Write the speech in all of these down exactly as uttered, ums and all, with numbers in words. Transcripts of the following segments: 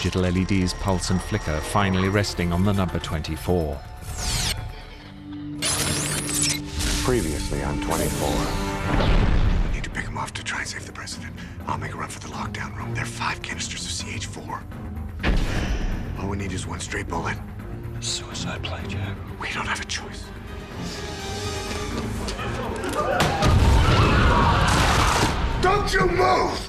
Digital L E Ds pulse and flicker, finally resting on the number twenty-four. Previously on twenty-four. I need to pick him off to try and save the president. I'll make a run for the lockdown room. There are five canisters of C H four. All we need is one straight bullet. Suicide play, Jack. We don't have a choice. Don't you move!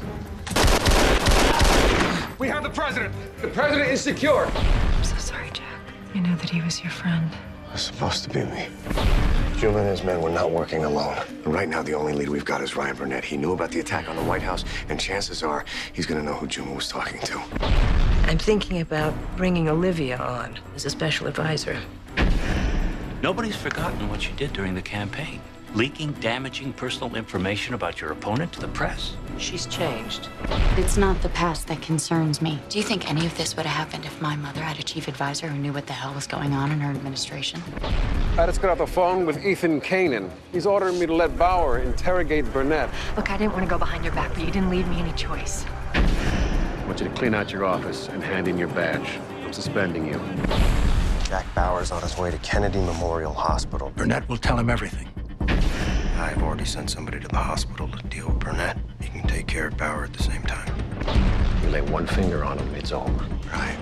We have the president. The president is secure. I'm so sorry, Jack. I know that he was your friend. It was supposed to be me. Juma and his men were not working alone. And right now, the only lead we've got is Ryan Burnett. He knew about the attack on the White House, and chances are he's gonna know who Juma was talking to. I'm thinking about bringing Olivia on as a special advisor. Nobody's forgotten what you did during the campaign. Leaking damaging personal information about your opponent to the press. She's changed. It's not the past that concerns me. Do you think any of this would have happened if my mother had a chief advisor who knew what the hell was going on in her administration? I just got off the phone with Ethan Kanan. He's ordering me to let Bauer interrogate Burnett. Look, I didn't want to go behind your back, but you didn't leave me any choice. I want you to clean out your office and hand in your badge. I'm suspending you. Jack Bauer's on his way to Kennedy Memorial Hospital. Burnett will tell him everything. I've already sent somebody to the hospital to deal with Burnett. He can take care of Bauer at the same time. You lay one finger on him, it's over. Right.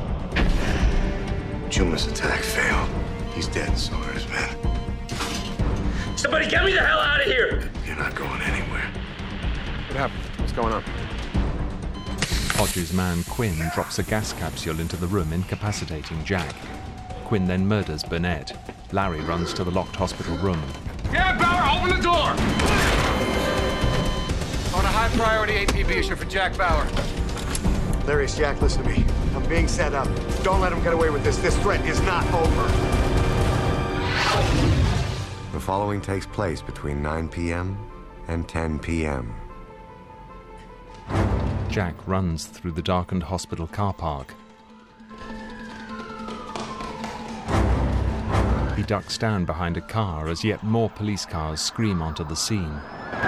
Juma's attack failed. He's dead, and so are his men. Somebody get me the hell out of here! You're not going anywhere. What happened? What's going on? Hodge's man, Quinn, drops a gas capsule into the room, incapacitating Jack. Quinn then murders Burnett. Larry runs to the locked hospital room. Yeah, Bauer, open the door! On a high-priority A P B issue for Jack Bauer. Larry, it's Jack, listen to me. I'm being set up. Don't let him get away with this. This threat is not over. The following takes place between nine p m and ten p m Jack runs through the darkened hospital car park. He ducks down behind a car as yet more police cars scream onto the scene.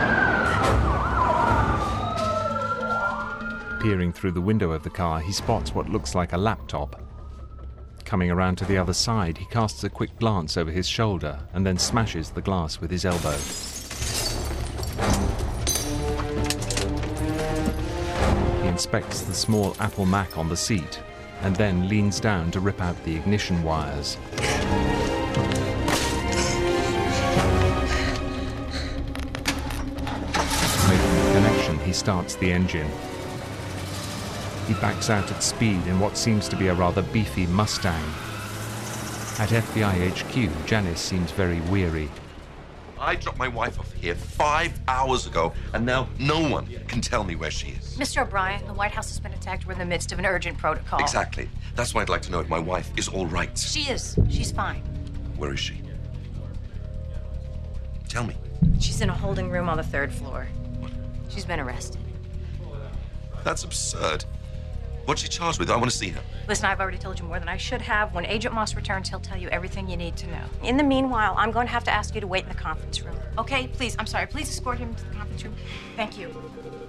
Peering through the window of the car, he spots what looks like a laptop. Coming around to the other side, he casts a quick glance over his shoulder and then smashes the glass with his elbow. He inspects the small Apple Mac on the seat and then leans down to rip out the ignition wires. Making the connection, he starts the engine. He backs out at speed in what seems to be a rather beefy Mustang. At F B I H Q, Janice seems very weary. I dropped my wife off here five hours ago, and now no one can tell me where she is. Mister O'Brien, the White House has been attacked. We're in the midst of an urgent protocol. Exactly. That's why I'd like to know if my wife is all right. She is. She's fine. Where is she? Tell me. She's in a holding room on the third floor. She's been arrested. That's absurd. What's she charged with? I want to see her. Listen, I've already told you more than I should have. When Agent Moss returns, he'll tell you everything you need to know. In the meanwhile, I'm going to have to ask you to wait in the conference room. Okay, please, I'm sorry. Please escort him to the conference room. Thank you.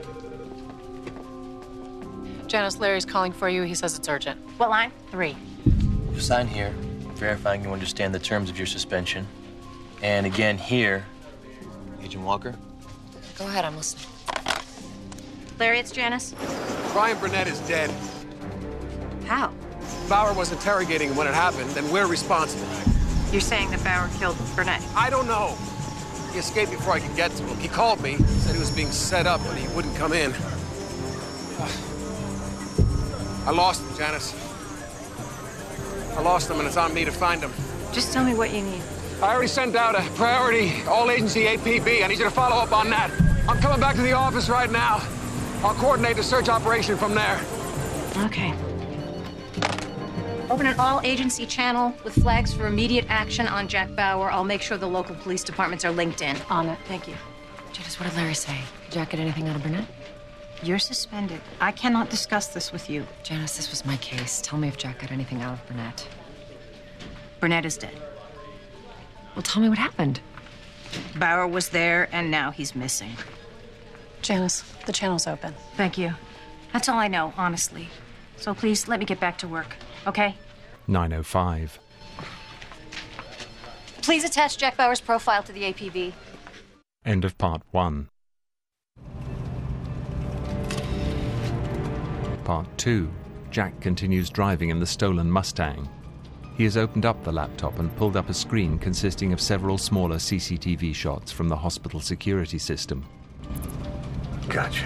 Janice, Larry's calling for you. He says it's urgent. What line? Three. You sign here, verifying you understand the terms of your suspension. And again here, Agent Walker. Go ahead, I'm listening. Larry, it's Janice. Ryan Burnett is dead. How? Bauer was interrogating him when it happened, and we're responsible. You're saying that Bauer killed Burnett? I don't know. He escaped before I could get to him. He called me, said he was being set up, but he wouldn't come in. I lost him, Janice. I lost him, and it's on me to find him. Just tell me what you need. I already sent out a priority all-agency A P B. I need you to follow up on that. I'm coming back to the office right now. I'll coordinate the search operation from there. Okay. Open an all-agency channel with flags for immediate action on Jack Bauer. I'll make sure the local police departments are linked in. On it. Thank you. Janice, what did Larry say? Did Jack get anything out of Burnett? You're suspended. I cannot discuss this with you. Janice, this was my case. Tell me if Jack got anything out of Burnett. Burnett is dead. Well, tell me what happened. Bauer was there, and now he's missing. Janice, the channel's open. Thank you. That's all I know, honestly. So please, let me get back to work, okay? nine oh five. Please attach Jack Bauer's profile to the A P B. End of part one. Part two. Jack continues driving in the stolen Mustang. He has opened up the laptop and pulled up a screen consisting of several smaller C C T V shots from the hospital security system. Gotcha.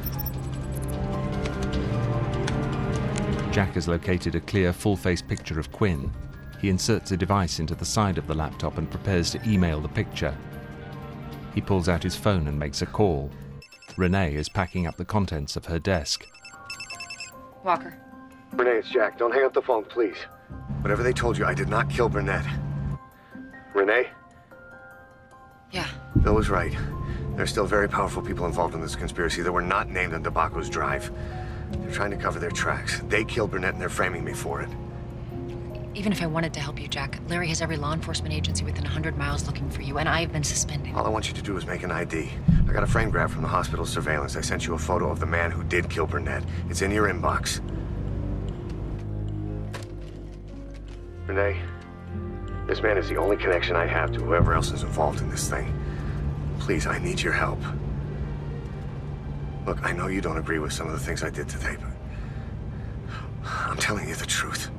Jack has located a clear, full-face picture of Quinn. He inserts a device into the side of the laptop and prepares to email the picture. He pulls out his phone and makes a call. Renee is packing up the contents of her desk. Walker. Renee, it's Jack. Don't hang up the phone, please. Whatever they told you, I did not kill Burnett. Renee? Yeah. Bill was right. There are still very powerful people involved in this conspiracy that were not named on DeBacco's drive. They're trying to cover their tracks. They killed Burnett and they're framing me for it. Even if I wanted to help you, Jack, Larry has every law enforcement agency within one hundred miles looking for you, and I've been suspended. All I want you to do is make an I D. I got a frame grab from the hospital surveillance. I sent you a photo of the man who did kill Burnett. It's in your inbox. Renee, this man is the only connection I have to whoever else is involved in this thing. Please, I need your help. Look, I know you don't agree with some of the things I did today, but I'm telling you the truth.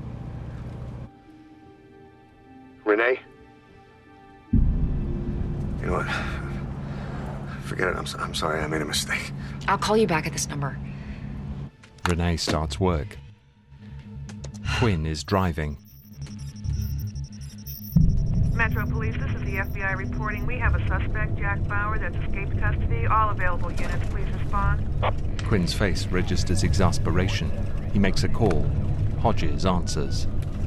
Renee? You know what? Forget it. I'm, so, I'm sorry. I made a mistake. I'll call you back at this number. Renee starts work. Quinn is driving. Metro Police, this is the F B I reporting. We have a suspect, Jack Bauer, that's escaped custody. All available units, please respond. Quinn's face registers exasperation. He makes a call. Hodges answers.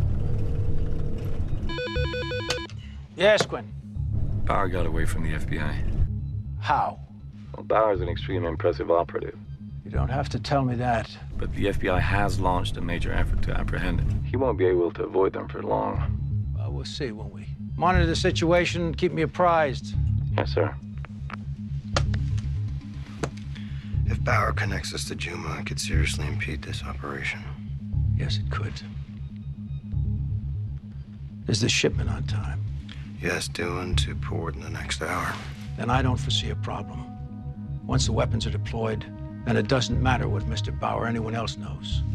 Yes, Quinn. Bauer got away from the F B I. How? Well, Bauer's an extremely impressive operative. You don't have to tell me that. But the F B I has launched a major effort to apprehend him. He won't be able to avoid them for long. Well, we'll see, won't we? Monitor the situation, keep me apprised. Yes, sir. If Bauer connects us to Juma, it could seriously impede this operation. Yes, it could. Is the shipment on time? Yes, due to port in the next hour. Then I don't foresee a problem. Once the weapons are deployed, then it doesn't matter what Mister Bauer or anyone else knows.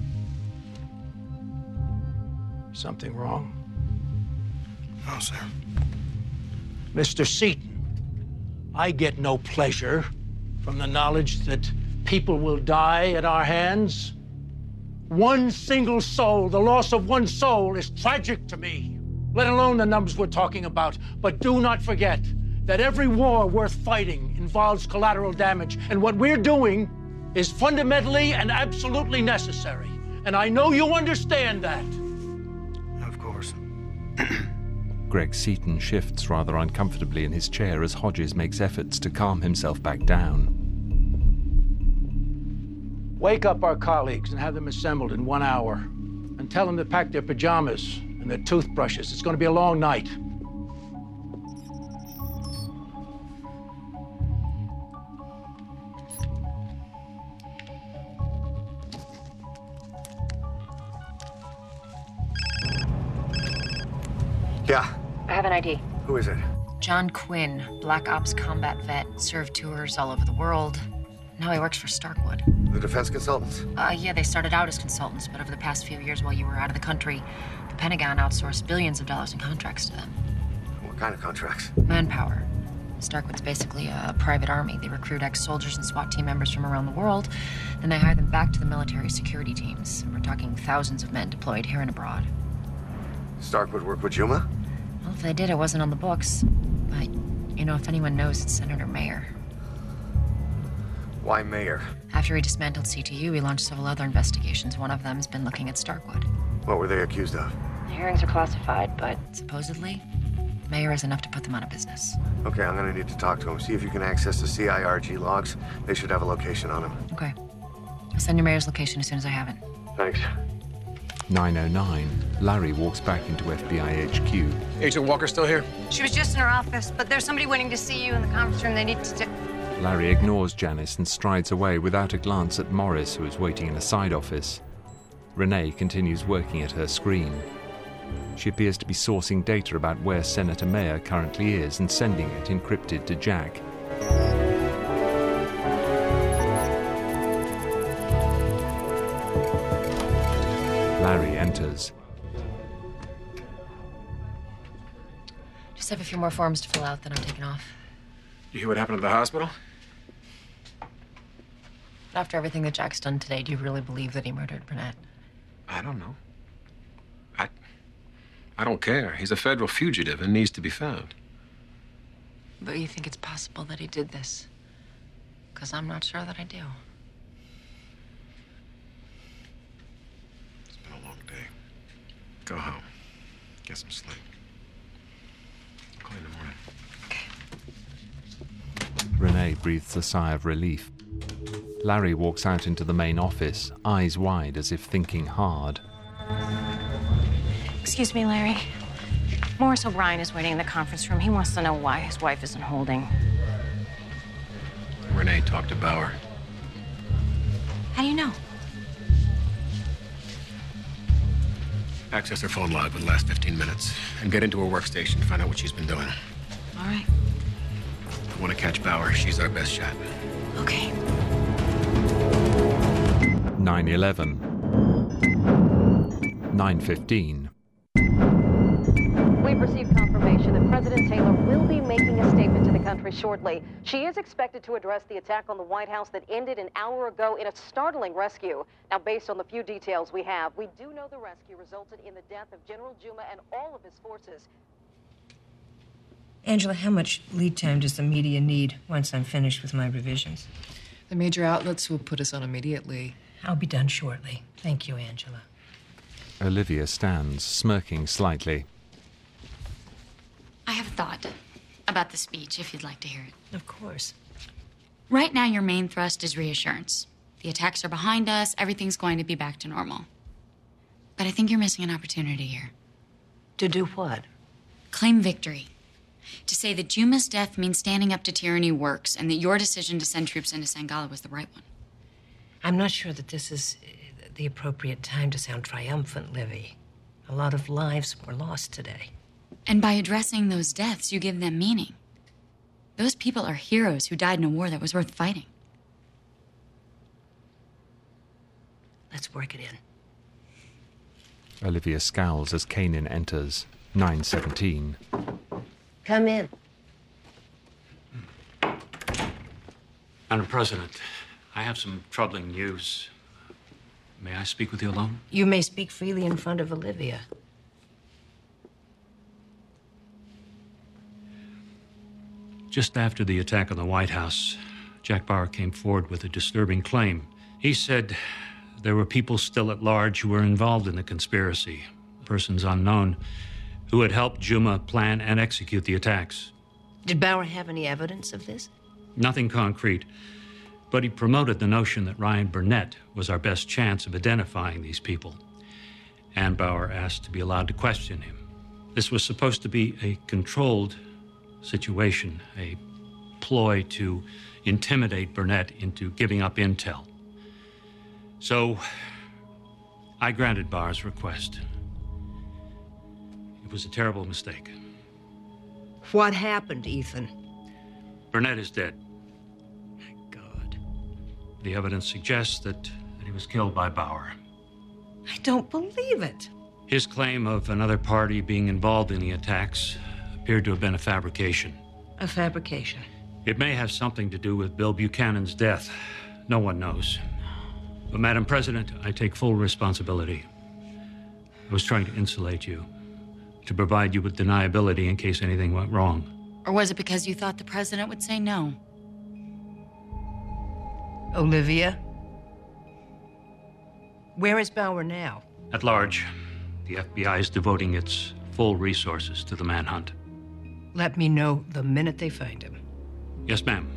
Something wrong? No, sir. Mister Seaton, I get no pleasure from the knowledge that people will die at our hands. One single soul, the loss of one soul, is tragic to me, let alone the numbers we're talking about. But do not forget that every war worth fighting involves collateral damage, and what we're doing is fundamentally and absolutely necessary. And I know you understand that. Of course. Greg Seaton shifts rather uncomfortably in his chair as Hodges makes efforts to calm himself back down. Wake up our colleagues and have them assembled in one hour. And tell them to pack their pajamas and their toothbrushes. It's going to be a long night. Yeah. I have an I D. Who is it? John Quinn, Black Ops combat vet, served tours all over the world. Now he works for Starkwood. The defense consultants? Uh, yeah, they started out as consultants, but over the past few years while you were out of the country, the Pentagon outsourced billions of dollars in contracts to them. What kind of contracts? Manpower. Starkwood's basically a private army. They recruit ex-soldiers and SWAT team members from around the world, then they hire them back to the military security teams. We're talking thousands of men deployed here and abroad. Starkwood work with Juma? Well, if they did, it wasn't on the books. But, you know, if anyone knows, it's Senator Mayer. Why Mayer? After he dismantled C T U, he launched several other investigations. One of them's been looking at Starkwood. What were they accused of? The hearings are classified, but supposedly, Mayer has enough to put them out of business. Okay, I'm gonna need to talk to him. See if you can access the C I R G logs. They should have a location on him. Okay. I'll send you Mayer's location as soon as I have it. Thanks. nine oh nine. Larry walks back into F B I H Q. Agent Walker still here? She was just in her office, but there's somebody waiting to see you in the conference room. They need to... Larry ignores Janice and strides away without a glance at Morris, who is waiting in a side office. Renee continues working at her screen. She appears to be sourcing data about where Senator Mayer currently is and sending it encrypted to Jack. Larry enters. Just have a few more forms to fill out, then I'm taking off. You hear what happened at the hospital? After everything that Jack's done today, do you really believe that he murdered Burnett? I don't know. I... I don't care. He's a federal fugitive and needs to be found. But you think it's possible that he did this? Because I'm not sure that I do. It's been a long day. Go home. Get some sleep. I'll call you in the morning. Renee breathes a sigh of relief. Larry walks out into the main office, eyes wide as if thinking hard. Excuse me, Larry. Morris O'Brien is waiting in the conference room. He wants to know why his wife isn't holding. Renee talked to Bauer. How do you know? Access her phone log for the last fifteen minutes and get into her workstation to find out what she's been doing. All right. If you want to catch Bauer, she's our best shot. Okay. nine eleven. nine fifteen. We've received confirmation that President Taylor will be making a statement to the country shortly. She is expected to address the attack on the White House that ended an hour ago in a startling rescue. Now, based on the few details we have, we do know the rescue resulted in the death of General Juma and all of his forces. Angela, how much lead time does the media need once I'm finished with my revisions? The major outlets will put us on immediately. I'll be done shortly. Thank you, Angela. Olivia stands, smirking slightly. I have a thought about the speech, if you'd like to hear it. Of course. Right now, your main thrust is reassurance. The attacks are behind us, everything's going to be back to normal. But I think you're missing an opportunity here. To do what? Claim victory. To say that Juma's death means standing up to tyranny works, and that your decision to send troops into Sangala was the right one. I'm not sure that this is the appropriate time to sound triumphant, Livy. A lot of lives were lost today. And by addressing those deaths, you give them meaning. Those people are heroes who died in a war that was worth fighting. Let's work it in. Olivia scowls as Kanan enters. nine seventeen. Come in. Madam President, I have some troubling news. May I speak with you alone? You may speak freely in front of Olivia. Just after the attack on the White House, Jack Bauer came forward with a disturbing claim. He said there were people still at large who were involved in the conspiracy, persons unknown, who had helped Juma plan and execute the attacks. Did Bauer have any evidence of this? Nothing concrete, but he promoted the notion that Ryan Burnett was our best chance of identifying these people. And Bauer asked to be allowed to question him. This was supposed to be a controlled situation, a ploy to intimidate Burnett into giving up intel. So I granted Bauer's request. It was a terrible mistake. What happened, Ethan? Burnett is dead. Thank God. The evidence suggests that, that he was killed by Bauer. I don't believe it. His claim of another party being involved in the attacks appeared to have been a fabrication. A fabrication? It may have something to do with Bill Buchanan's death. No one knows. But, Madam President, I take full responsibility. I was trying to insulate you, to provide you with deniability in case anything went wrong. Or was it because you thought the president would say no? Olivia? Where is Bauer now? At large, the F B I is devoting its full resources to the manhunt. Let me know the minute they find him. Yes, ma'am.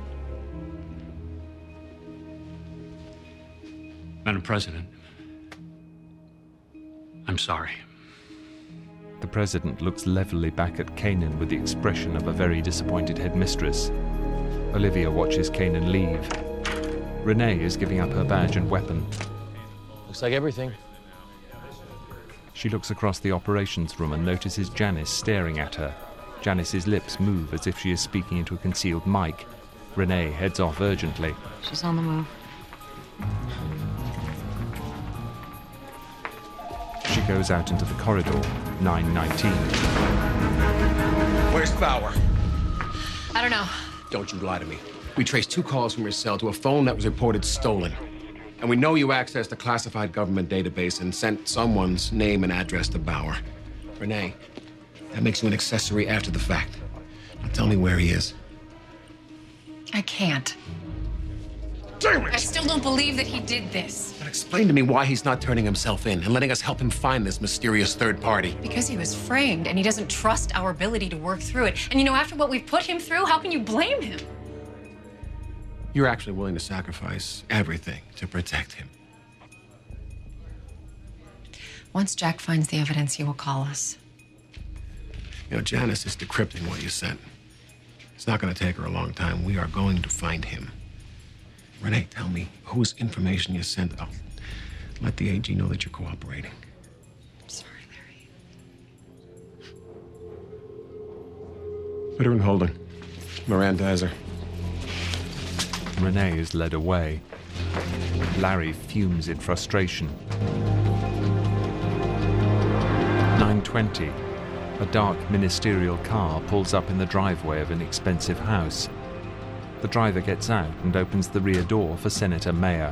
Madam President, I'm sorry. The president looks levelly back at Kanan with the expression of a very disappointed headmistress. Olivia watches Kanan leave. Renee is giving up her badge and weapon. Looks like everything. She looks across the operations room and notices Janice staring at her. Janice's lips move as if she is speaking into a concealed mic. Renee heads off urgently. She's on the move. She goes out into the corridor. nine nineteen. Where's Bauer? I don't know. Don't you lie to me. We traced two calls from your cell to a phone that was reported stolen. And we know you accessed a classified government database and sent someone's name and address to Bauer. Renee, that makes you an accessory after the fact. Now tell me where he is. I can't. Damn it! I still don't believe that he did this. But explain to me why he's not turning himself in and letting us help him find this mysterious third party. Because he was framed and he doesn't trust our ability to work through it. And you know, after what we've put him through, how can you blame him? You're actually willing to sacrifice everything to protect him. Once Jack finds the evidence, he will call us. You know, Janice is decrypting what you sent. It's not going to take her a long time. We are going to find him. Renee, tell me whose information you sent. I'll let the A G know that you're cooperating. I'm sorry, Larry. Put her in holding. Mirandize her. Renee is led away. Larry fumes in frustration. nine twenty. A dark ministerial car pulls up in the driveway of an expensive house. The driver gets out and opens the rear door for Senator Mayer.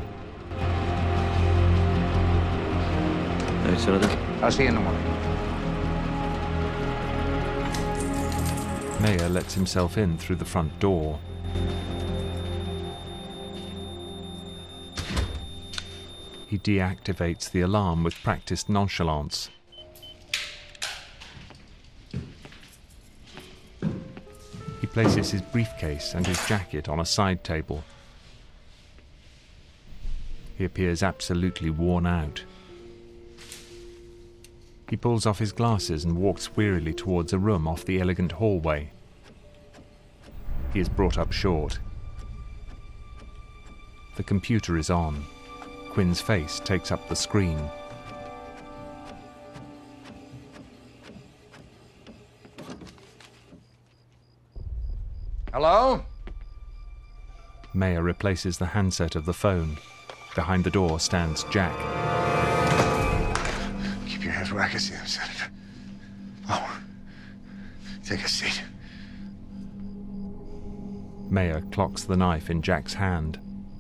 Hey, Senator. I'll see you in the morning. Mayer lets himself in through the front door. He deactivates the alarm with practiced nonchalance. He places his briefcase and his jacket on a side table. He appears absolutely worn out. He pulls off his glasses and walks wearily towards a room off the elegant hallway. He is brought up short. The computer is on. Quinn's face takes up the screen. Hello? Mayer replaces the handset of the phone. Behind the door stands Jack. Keep your hands where I can see them, Senator. Oh, take a seat. Mayer clocks the knife in Jack's hand.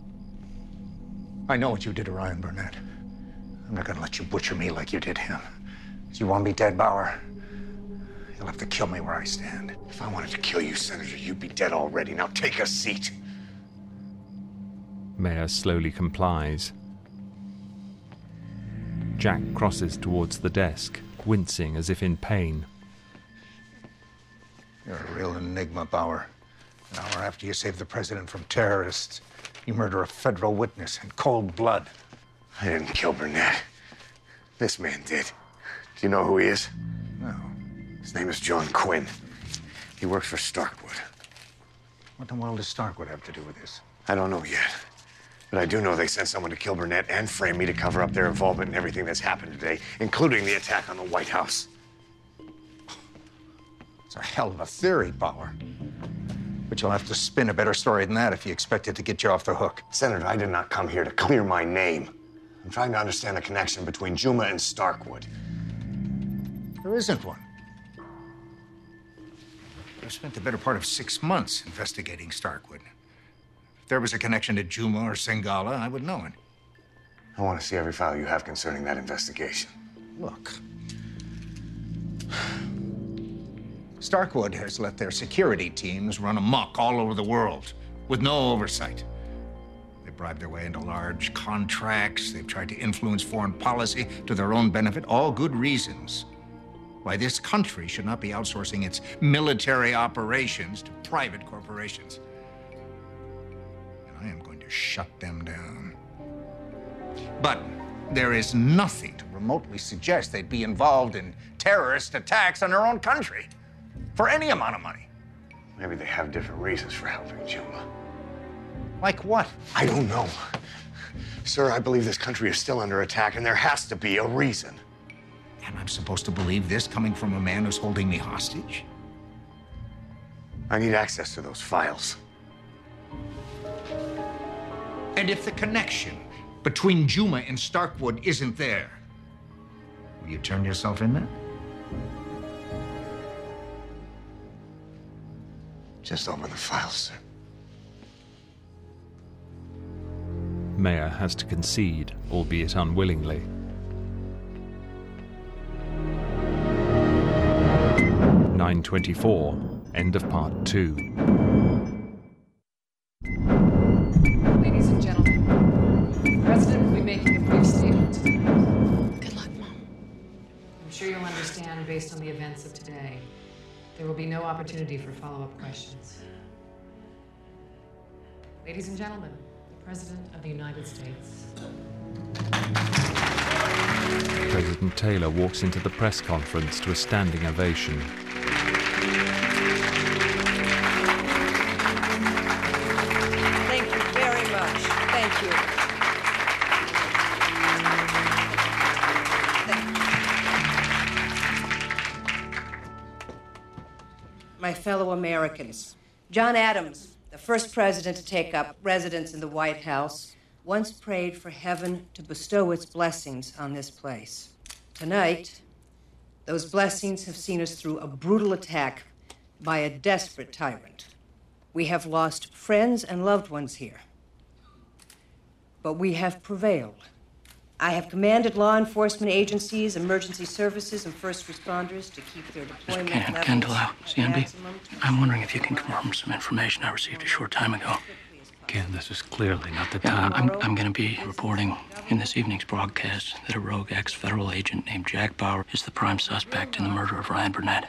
I know what you did to Ryan Burnett. I'm not gonna let you butcher me like you did him. Do you want me dead, Bauer? You'll have to kill me where I stand. If I wanted to kill you, Senator, you'd be dead already. Now take a seat. Mayer slowly complies. Jack crosses towards the desk, wincing as if in pain. You're a real enigma, Bauer. An hour after you save the president from terrorists, you murder a federal witness in cold blood. I didn't kill Burnett. This man did. Do you know who he is? No. His name is John Quinn. He works for Starkwood. What the world does Starkwood have to do with this? I don't know yet. But I do know they sent someone to kill Burnett and frame me to cover up their involvement in everything that's happened today, including the attack on the White House. It's a hell of a theory, Bauer. But you'll have to spin a better story than that if you expect it to get you off the hook. Senator, I did not come here to clear my name. I'm trying to understand the connection between Juma and Starkwood. There isn't one. I've spent the better part of six months investigating Starkwood. If there was a connection to Juma or Singala, I would know it. I want to see every file you have concerning that investigation. Look. Starkwood has let their security teams run amok all over the world with no oversight. They've bribed their way into large contracts. They've tried to influence foreign policy to their own benefit. All good reasons why this country should not be outsourcing its military operations to private corporations. And I am going to shut them down. But there is nothing to remotely suggest they'd be involved in terrorist attacks on their own country for any amount of money. Maybe they have different reasons for helping Juma. Like what? I don't know. Sir, I believe this country is still under attack, and there has to be a reason. And I'm supposed to believe this coming from a man who's holding me hostage? I need access to those files. And if the connection between Juma and Starkwood isn't there, will you turn yourself in then? Just open the files, sir. Mayer has to concede, albeit unwillingly. nine twenty-four, end of part two. Ladies and gentlemen, the President will be making a brief statement tonight. Good luck, Mom. I'm sure you'll understand, based on the events of today, there will be no opportunity for follow-up questions. Ladies and gentlemen, the President of the United States. President Taylor walks into the press conference to a standing ovation. Thank you very much. Thank you. My fellow Americans, John Adams, the first president to take up residence in the White House, once prayed for heaven to bestow its blessings on this place. Tonight, those blessings have seen us through a brutal attack by a desperate tyrant. We have lost friends and loved ones here, but we have prevailed. I have commanded law enforcement agencies, emergency services, and first responders to keep their deployment Ken, levels Ken Delau, C N B. maximum. I'm wondering if you can confirm some information I received a short time ago. Ken, this is clearly not the Yeah, time. I'm, I'm going to be reporting in this evening's broadcast that a rogue ex-federal agent named Jack Bauer is the prime suspect in the murder of Ryan Burnett.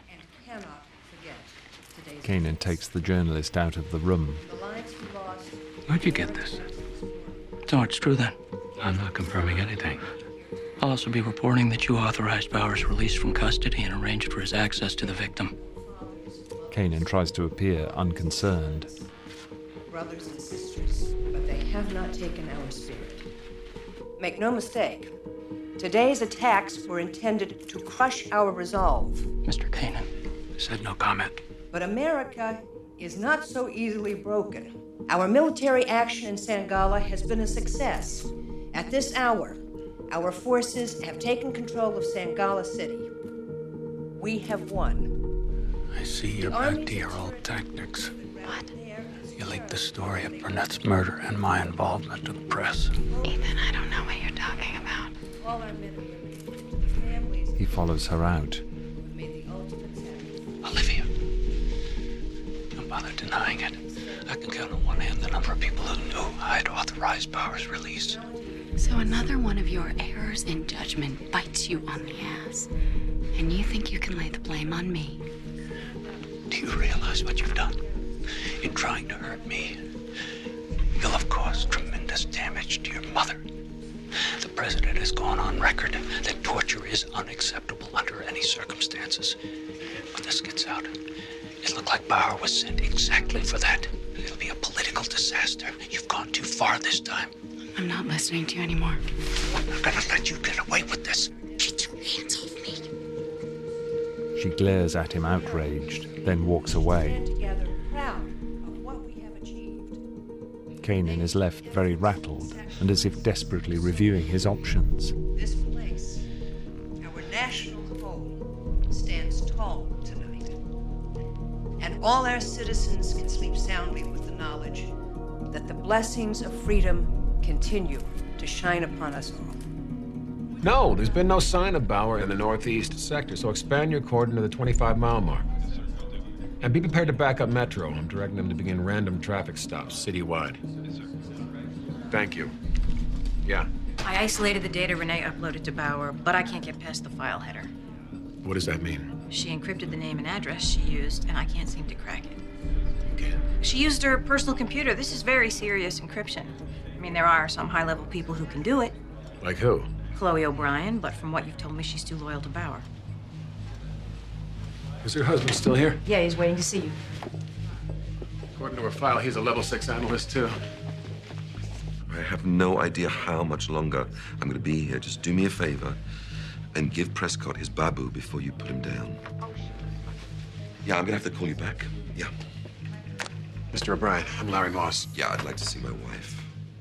Kanan takes the journalist out of the room. Where'd you get this? So it's true then? I'm not confirming anything. I'll also be reporting that you authorized Bauer's release from custody and arranged for his access to the victim. Kanan tries to appear unconcerned. Brothers and sisters, but they have not taken our spirit. Make no mistake, today's attacks were intended to crush our resolve. Mister Kanan. Said no comment. But America is not so easily broken. Our military action in Sangala has been a success. At this hour, our forces have taken control of Sangala City. We have won. I see you're back to your old tactics. What? You leaked the story of Burnett's murder and my involvement to the press. Ethan, I don't know what you're talking about. All our men and women, the families. He follows her out. Olivia, don't bother denying it. I can count on one hand the number of people who knew I'd authorized Bauer's release. So another one of your errors in judgment bites you on the ass. And you think you can lay the blame on me. Do you realize what you've done? In trying to hurt me, you'll have caused tremendous damage to your mother. The president has gone on record that torture is unacceptable under any circumstances. When this gets out, it'll look like Bauer was sent exactly for that. It'll be a political disaster. You've gone too far this time. I'm not listening to you anymore. I'm not gonna let you get away with this. Get your hands off me. She glares at him outraged, then walks away. Together, proud of what we have achieved. Kanan is left very rattled and as if desperately reviewing his options. This place, our national home, stands tall tonight. And all our citizens can sleep soundly with the knowledge that the blessings of freedom continue to shine upon us all. No, there's been no sign of Bauer in the northeast sector, so expand your cordon to the twenty-five mile mark. And be prepared to back up Metro. I'm directing them to begin random traffic stops citywide. Thank you. Yeah. I isolated the data Renee uploaded to Bauer, but I can't get past the file header. What does that mean? She encrypted the name and address she used, and I can't seem to crack it. Okay. She used her personal computer. This is very serious encryption. I mean, there are some high-level people who can do it. Like who? Chloe O'Brien, but from what you've told me, she's too loyal to Bauer. Is her husband still here? Yeah, he's waiting to see you. According to her file, he's a level six analyst, too. I have no idea how much longer I'm going to be here. Just do me a favor and give Prescott his babu before you put him down. Yeah, I'm gonna have to call you back. Yeah. Mister O'Brien, I'm Larry Moss. Yeah, I'd like to see my wife.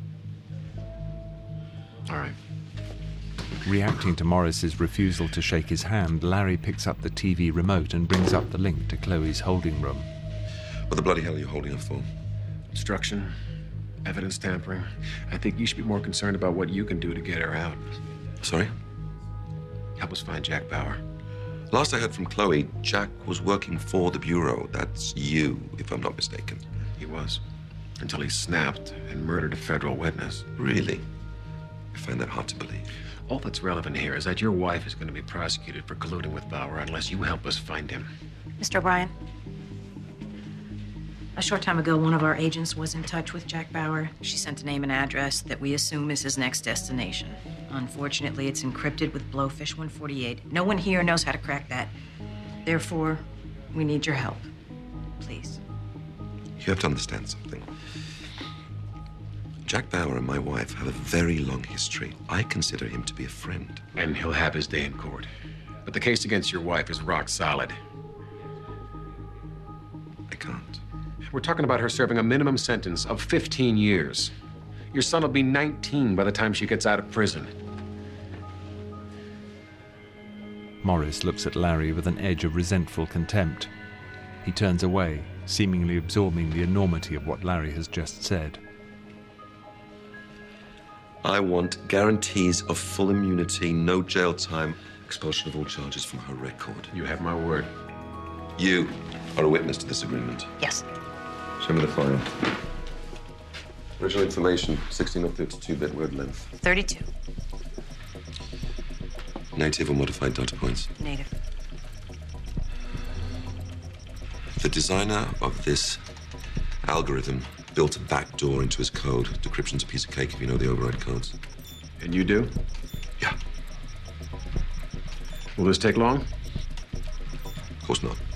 All right. Reacting to Morris's refusal to shake his hand, Larry picks up the T V remote and brings up the link to Chloe's holding room. What the bloody hell are you holding her for? Obstruction, evidence tampering. I think you should be more concerned about what you can do to get her out. Sorry? Help us find Jack Bauer. Last I heard from Chloe, Jack was working for the Bureau. That's you, if I'm not mistaken. He was. Until he snapped and murdered a federal witness. Really? I find that hard to believe. All that's relevant here is that your wife is going to be prosecuted for colluding with Bauer unless you help us find him. Mister O'Brien, a short time ago, one of our agents was in touch with Jack Bauer. She sent a name and address that we assume is his next destination. Unfortunately, it's encrypted with Blowfish one forty-eight. No one here knows how to crack that. Therefore, we need your help. Please. You have to understand something. Jack Bauer and my wife have a very long history. I consider him to be a friend. And he'll have his day in court. But the case against your wife is rock solid. I can't. We're talking about her serving a minimum sentence of fifteen years. Your son will be nineteen by the time she gets out of prison. Morris looks at Larry with an edge of resentful contempt. He turns away, seemingly absorbing the enormity of what Larry has just said. I want guarantees of full immunity, no jail time, expulsion of all charges from her record. You have my word. You are a witness to this agreement. Yes. Show me the file. Original information, sixteen or thirty-two bit word length. thirty-two. Native or modified data points? Native. The designer of this algorithm built a backdoor into his code. Decryption's a piece of cake if you know the override codes. And you do? Yeah. Will this take long? Of course not.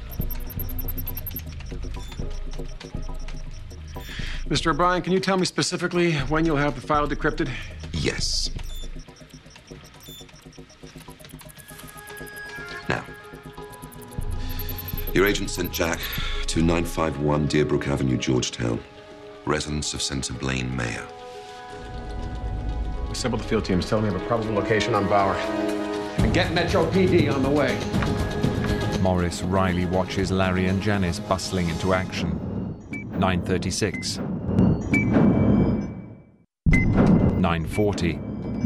Mister O'Brien, can you tell me specifically when you'll have the file decrypted? Yes. Now, your agent sent Jack to nine five one Deerbrook Avenue, Georgetown, residence of Senator Blaine Mayer. Assemble the field teams. Tell me of a probable location on Bauer. And get Metro P D on the way. Morris wryly watches Larry and Janice bustling into action. nine thirty-six. nine forty.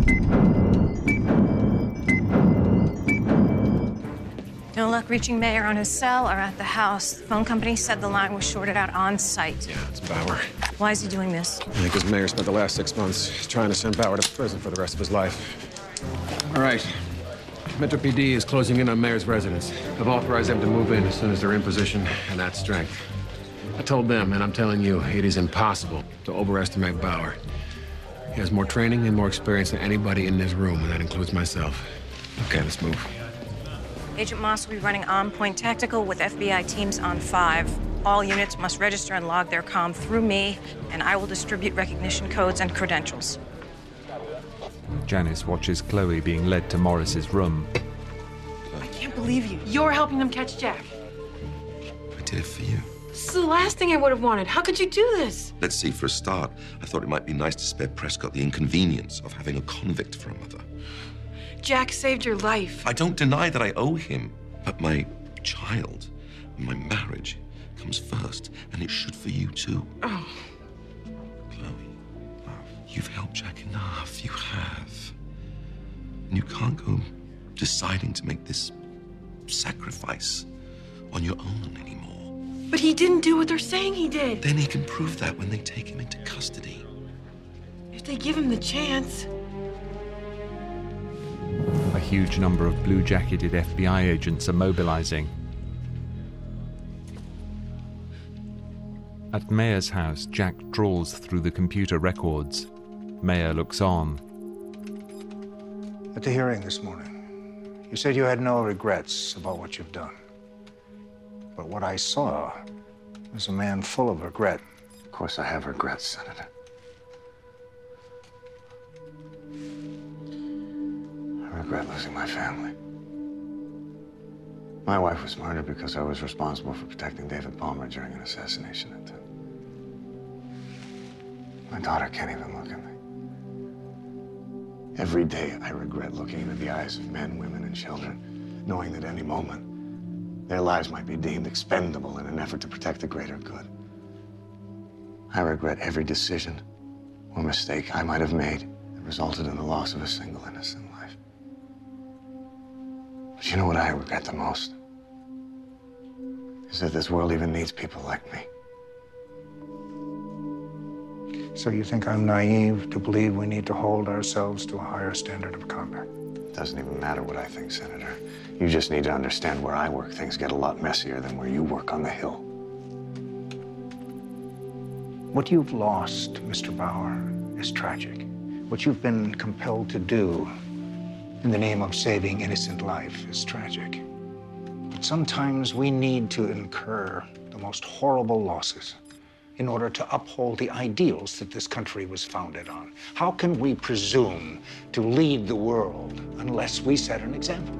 No luck reaching Mayer on his cell or at the house. The phone company said the line was shorted out on site. Yeah, it's Bauer. Why is he doing this? Because Mayer spent the last six months trying to send Bauer to prison for the rest of his life. All right. Metro P D is closing in on Mayer's residence. I've authorized them to move in as soon as they're in position and at strength. I told them, and I'm telling you, it is impossible to overestimate Bauer. He has more training and more experience than anybody in this room, and that includes myself. Okay, let's move. Agent Moss will be running on-point tactical with F B I teams on five. All units must register and log their comm through me, and I will distribute recognition codes and credentials. Janice watches Chloe being led to Morris's room. I can't believe you. You're helping them catch Jack. I did it for you. This is the last thing I would have wanted. How could you do this? Let's see, for a start, I thought it might be nice to spare Prescott the inconvenience of having a convict for a mother. Jack saved your life. I don't deny that I owe him, but my child and my marriage comes first, and it should for you too. Oh. Chloe, you've helped Jack enough. You have. And you can't go deciding to make this sacrifice on your own anymore. But he didn't do what they're saying he did. Then he can prove that when they take him into custody. If they give him the chance. A huge number of blue-jacketed F B I agents are mobilizing. At Mayer's house, Jack trawls through the computer records. Mayer looks on. At the hearing this morning, you said you had no regrets about what you've done. But what I saw was a man full of regret. Of course I have regrets, Senator. I regret losing my family. My wife was murdered because I was responsible for protecting David Palmer during an assassination attempt. My daughter can't even look at me. Every day I regret looking into the eyes of men, women, and children, knowing that any moment their lives might be deemed expendable in an effort to protect the greater good. I regret every decision or mistake I might have made that resulted in the loss of a single innocent life. But you know what I regret the most? Is that this world even needs people like me. So you think I'm naive to believe we need to hold ourselves to a higher standard of conduct? It doesn't even matter what I think, Senator. You just need to understand where I work, things get a lot messier than where you work on the Hill. What you've lost, Mister Bauer, is tragic. What you've been compelled to do in the name of saving innocent life is tragic. But sometimes we need to incur the most horrible losses in order to uphold the ideals that this country was founded on. How can we presume to lead the world unless we set an example?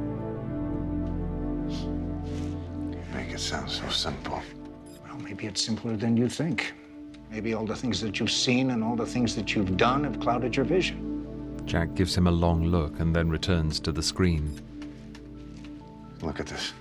You make it sound so simple. Well, maybe it's simpler than you think. Maybe all the things that you've seen and all the things that you've done have clouded your vision. Jack gives him a long look and then returns to the screen. Look at this.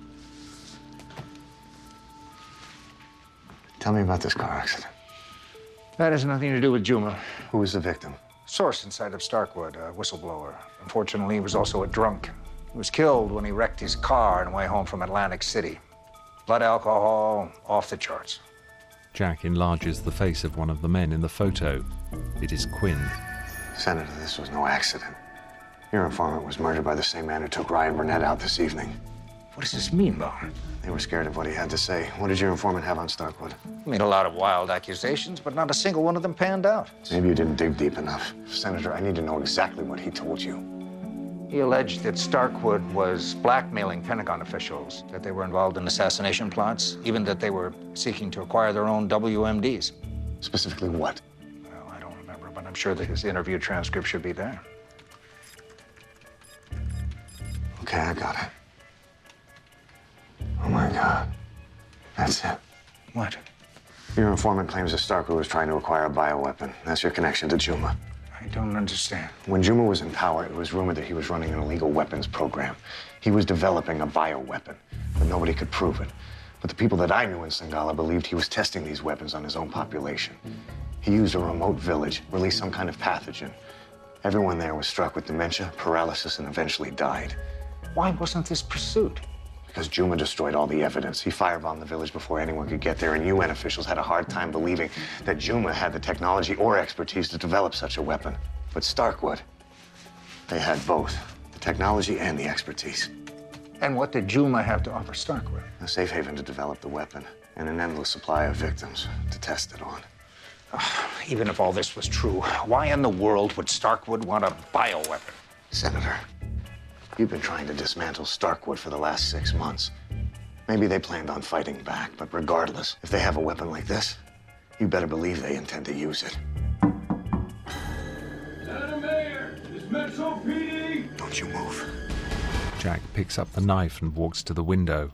Tell me about this car accident. That has nothing to do with Juma. Who was the victim? Source inside of Starkwood, a whistleblower. Unfortunately, he was also a drunk. He was killed when he wrecked his car on the way home from Atlantic City. Blood alcohol, off the charts. Jack enlarges the face of one of the men in the photo. It is Quinn. Senator, this was no accident. Your informant was murdered by the same man who took Ryan Burnett out this evening. What does this mean, Bauer? They were scared of what he had to say. What did your informant have on Starkwood? He made a lot of wild accusations, but not a single one of them panned out. Maybe you didn't dig deep enough. Senator, I need to know exactly what he told you. He alleged that Starkwood was blackmailing Pentagon officials, that they were involved in assassination plots, even that they were seeking to acquire their own W M Ds. Specifically what? Well, I don't remember, but I'm sure that his interview transcript should be there. Okay, I got it. Oh my God. That's it. What? Your informant claims that Starkwood was trying to acquire a bioweapon. That's your connection to Juma. I don't understand. When Juma was in power, it was rumored that he was running an illegal weapons program. He was developing a bioweapon, but nobody could prove it. But the people that I knew in Sangala believed he was testing these weapons on his own population. He used a remote village, released some kind of pathogen. Everyone there was struck with dementia, paralysis, and eventually died. Why wasn't this pursued? Because Juma destroyed all the evidence. He firebombed the village before anyone could get there, and U N officials had a hard time believing that Juma had the technology or expertise to develop such a weapon. But Starkwood, they had both, the technology and the expertise. And what did Juma have to offer Starkwood? A safe haven to develop the weapon, and an endless supply of victims to test it on. Uh, even if all this was true, why in the world would Starkwood want a bioweapon? Senator, you've been trying to dismantle Starkwood for the last six months. Maybe they planned on fighting back, but regardless, if they have a weapon like this, you better believe they intend to use it. Senator Mayor, it's Metro P D. Don't you move. Jack picks up the knife and walks to the window.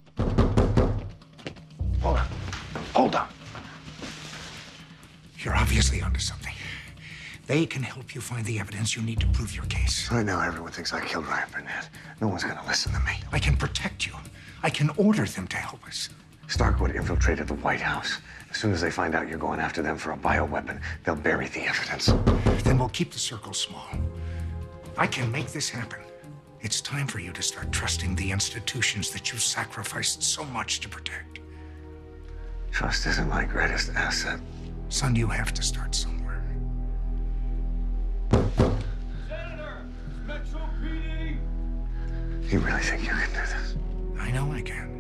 Hold on. Hold on. You're obviously onto something. They can help you find the evidence you need to prove your case. Right now, everyone thinks I killed Ryan Burnett. No one's gonna listen to me. I can protect you. I can order them to help us. Starkwood infiltrated the White House. As soon as they find out you're going after them for a bioweapon, they'll bury the evidence. Then we'll keep the circle small. I can make this happen. It's time for you to start trusting the institutions that you've sacrificed so much to protect. Trust isn't my greatest asset. Son, you have to start somewhere. Senator, it's Metro P D. You really think you can do this? I know I can.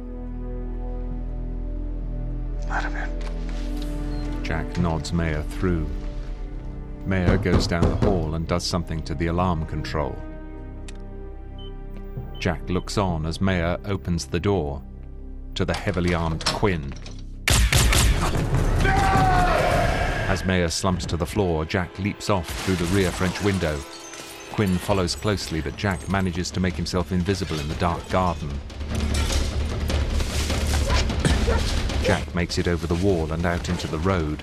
Let him in. Jack nods Mayer through. Mayer goes down the hall and does something to the alarm control. Jack looks on as Mayer opens the door to the heavily armed Quinn. As Mayer slumps to the floor, Jack leaps off through the rear French window. Quinn follows closely, but Jack manages to make himself invisible in the dark garden. Jack makes it over the wall and out into the road.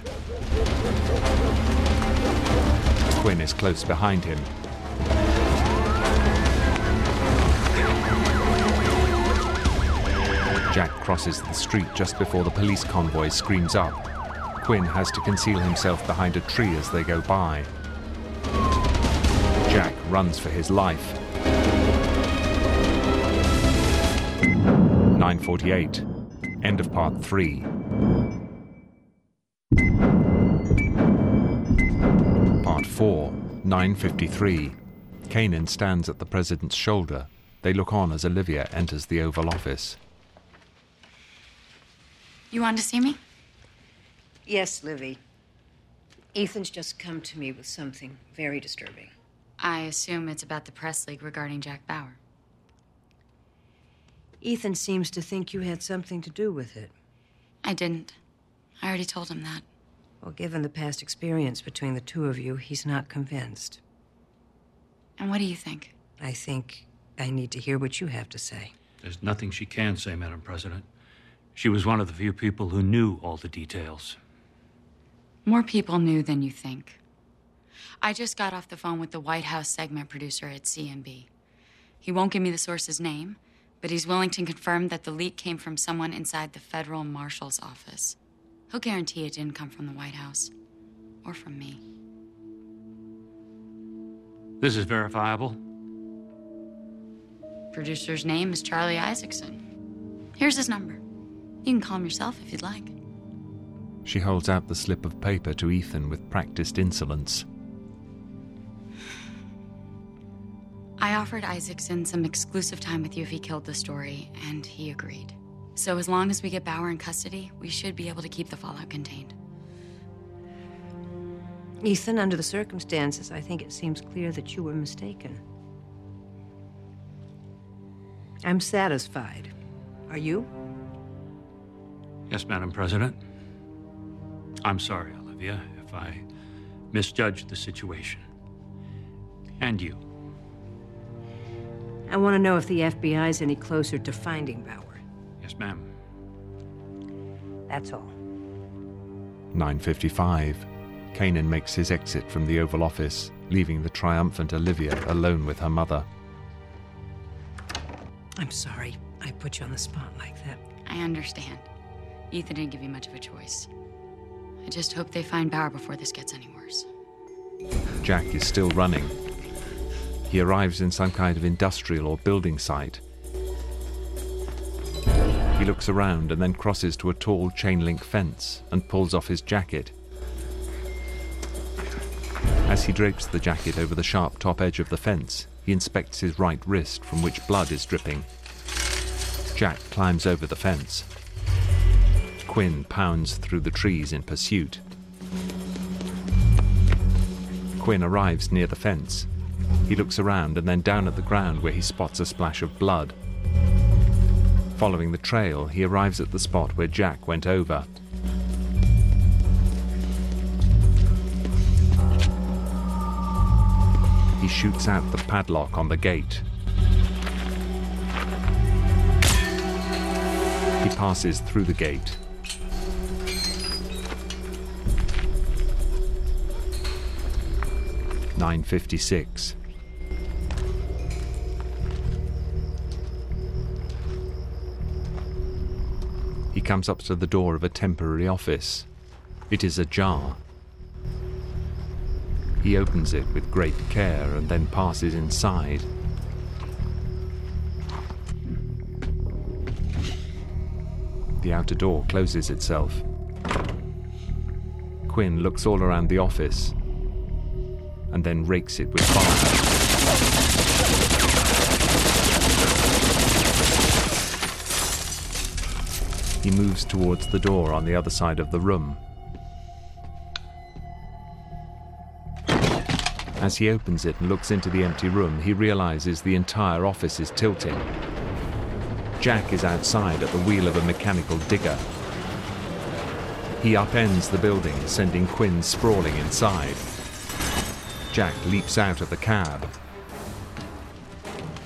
Quinn is close behind him. Jack crosses the street just before the police convoy screams up. Quinn has to conceal himself behind a tree as they go by. Jack runs for his life. nine forty-eight. End of part three. Part four. nine fifty-three. Kanan stands at the president's shoulder. They look on as Olivia enters the Oval Office. You wanted to see me? Yes, Livy. Ethan's just come to me with something very disturbing. I assume it's about the press leak regarding Jack Bauer. Ethan seems to think you had something to do with it. I didn't. I already told him that. Well, given the past experience between the two of you, he's not convinced. And what do you think? I think I need to hear what you have to say. There's nothing she can say, Madam President. She was one of the few people who knew all the details. More people knew than you think. I just got off the phone with the White House segment producer at C N B. He won't give me the source's name, but he's willing to confirm that the leak came from someone inside the federal marshal's office. He'll guarantee it didn't come from the White House. Or from me. This is verifiable? Producer's name is Charlie Isaacson. Here's his number. You can call him yourself if you'd like. She holds out the slip of paper to Ethan with practiced insolence. I offered Isaacson some exclusive time with you if he killed the story, and he agreed. So as long as we get Bauer in custody, we should be able to keep the fallout contained. Ethan, under the circumstances, I think it seems clear that you were mistaken. I'm satisfied. Are you? Yes, Madam President. I'm sorry, Olivia, if I misjudged the situation. And you. I want to know if the F B I is any closer to finding Bauer. Yes, ma'am. That's all. nine fifty-five. Kanan makes his exit from the Oval Office, leaving the triumphant Olivia alone with her mother. I'm sorry I put you on the spot like that. I understand. Ethan didn't give you much of a choice. I just hope they find Bauer before this gets any worse. Jack is still running. He arrives in some kind of industrial or building site. He looks around and then crosses to a tall chain-link fence and pulls off his jacket. As he drapes the jacket over the sharp top edge of the fence, he inspects his right wrist from which blood is dripping. Jack climbs over the fence. Quinn pounds through the trees in pursuit. Quinn arrives near the fence. He looks around and then down at the ground where he spots a splash of blood. Following the trail, he arrives at the spot where Jack went over. He shoots out the padlock on the gate. He passes through the gate. nine fifty-six. He comes up to the door of a temporary office. It is ajar. He opens it with great care and then passes inside. The outer door closes itself. Quinn looks all around the office and then rakes it with fire. He moves towards the door on the other side of the room. As he opens it and looks into the empty room, he realizes the entire office is tilting. Jack is outside at the wheel of a mechanical digger. He upends the building, sending Quinn sprawling inside. Jack leaps out of the cab.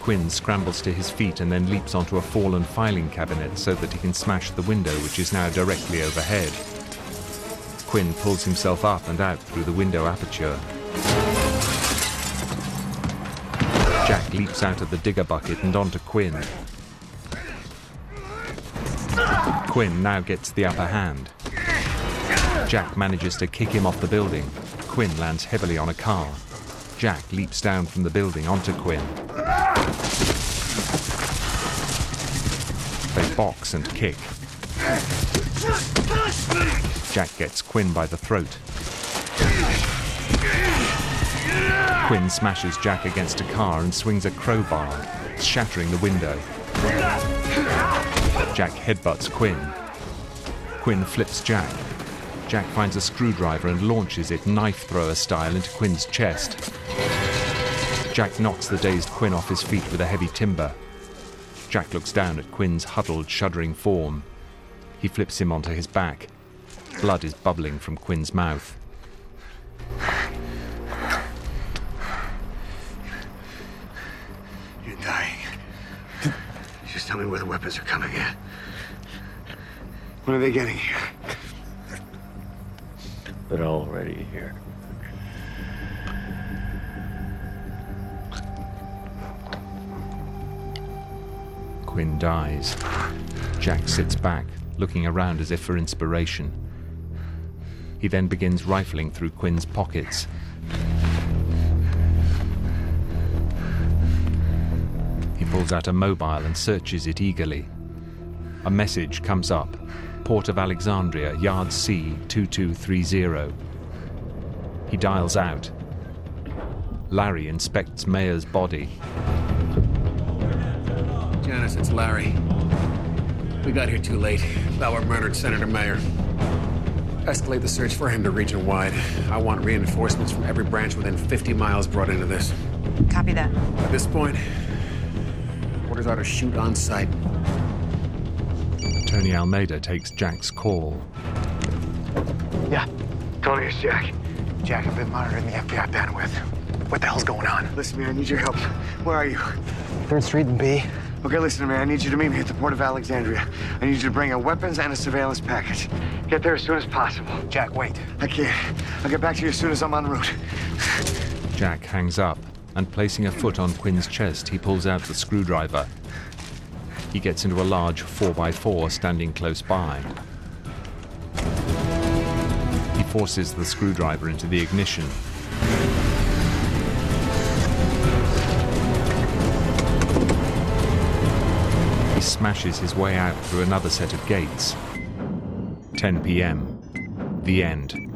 Quinn scrambles to his feet and then leaps onto a fallen filing cabinet so that he can smash the window, which is now directly overhead. Quinn pulls himself up and out through the window aperture. Jack leaps out of the digger bucket and onto Quinn. Quinn now gets the upper hand. Jack manages to kick him off the building. Quinn lands heavily on a car. Jack leaps down from the building onto Quinn. They box and kick. Jack gets Quinn by the throat. Quinn smashes Jack against a car and swings a crowbar, shattering the window. Jack headbutts Quinn. Quinn flips Jack. Jack finds a screwdriver and launches it knife thrower style into Quinn's chest. Jack knocks the dazed Quinn off his feet with a heavy timber. Jack looks down at Quinn's huddled, shuddering form. He flips him onto his back. Blood is bubbling from Quinn's mouth. You're dying. Just tell me where the weapons are coming in. When are they getting here? They're already here. Quinn dies. Jack sits back, looking around as if for inspiration. He then begins rifling through Quinn's pockets. He pulls out a mobile and searches it eagerly. A message comes up. Port of Alexandria, Yard C, two two three zero. He dials out. Larry inspects Mayer's body. Janice, it's Larry. We got here too late. Bauer murdered Senator Mayer. Escalate the search for him to region-wide. I want reinforcements from every branch within fifty miles brought into this. Copy that. At this point, orders are to shoot on sight. Tony Almeida takes Jack's call. Yeah, Tony, it's Jack. Jack, I've been monitoring the F B I bandwidth. What the hell's going on? Listen, man, I need your help. Where are you? third Street and B. Okay, listen, man, I need you to meet me at the Port of Alexandria. I need you to bring a weapons and a surveillance package. Get there as soon as possible. Jack, wait. I can't. I'll get back to you as soon as I'm en route. Jack hangs up, and placing a foot on Quinn's chest, he pulls out the screwdriver. He gets into a large four by four standing close by. He forces the screwdriver into the ignition. He smashes his way out through another set of gates. ten p m. The end.